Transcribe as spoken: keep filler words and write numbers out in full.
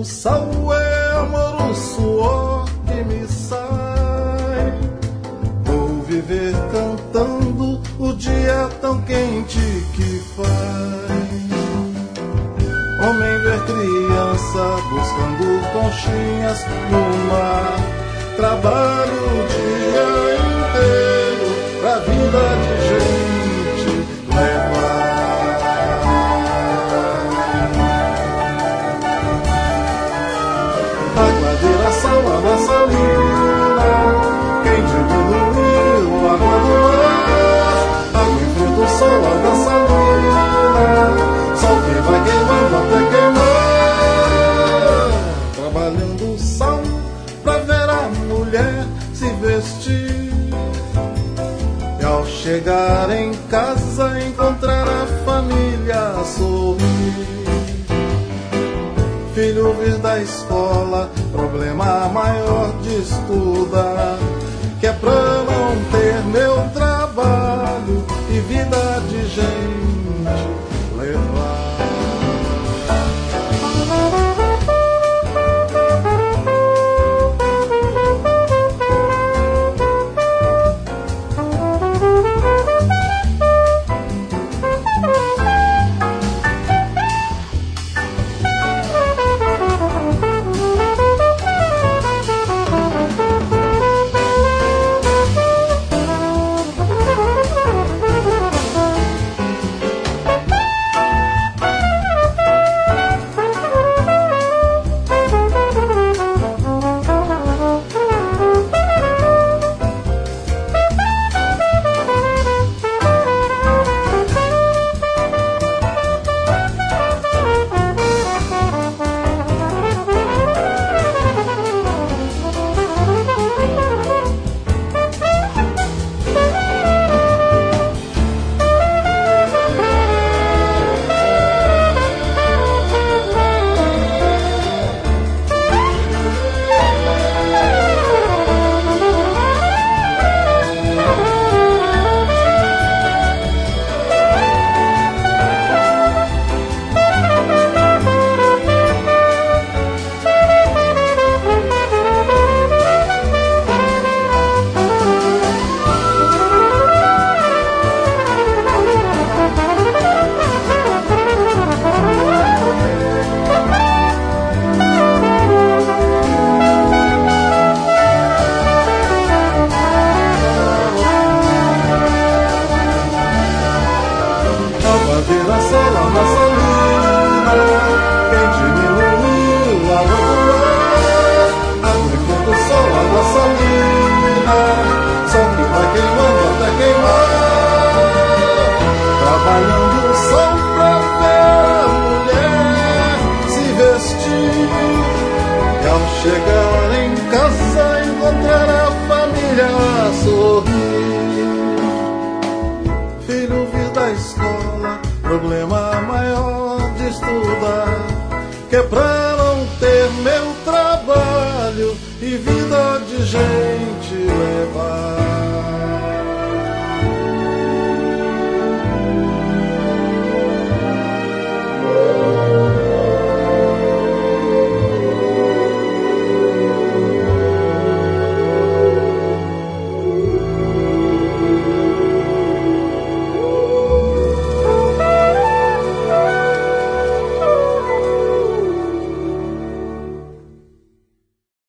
sal é amor, o suor que me sai. Vou viver cantando o dia tão quente que faz. Homem ver criança buscando conchinhas no mar. Trabalho o dia inteiro pra vida de gente levar. Água da salina, quem diminuiu a água do mar. Água em frente do sol, a da salina, sol que vai queimando até queimar. Trabalhando o sal pra ver a mulher se vestir, e ao chegar em casa encontrar a família a sorrir. Filho vir da escola, problema maior de estudar, que é pra não ter meu trabalho e vida de gente levar. Chegar em casa, encontrar a família a sorrir. Filho vir da escola, problema maior de estudar, que é pra não ter meu trabalho e vida de gente levar.